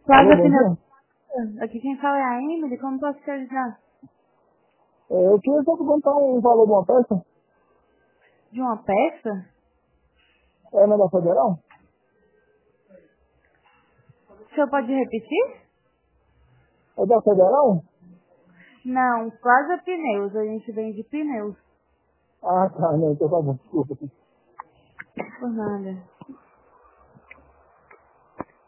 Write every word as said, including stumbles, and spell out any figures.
Alô, Plaza bom Pneus. dia. Aqui quem fala é a Emily. Como posso te ajudar? É, eu queria só perguntar um valor de uma peça. De uma peça? É na da Federal? O senhor pode repetir? É da Federal? Não, Plaza Pneus. A gente vende pneus. Ah, tá, não, então tá bom, desculpa. Por nada.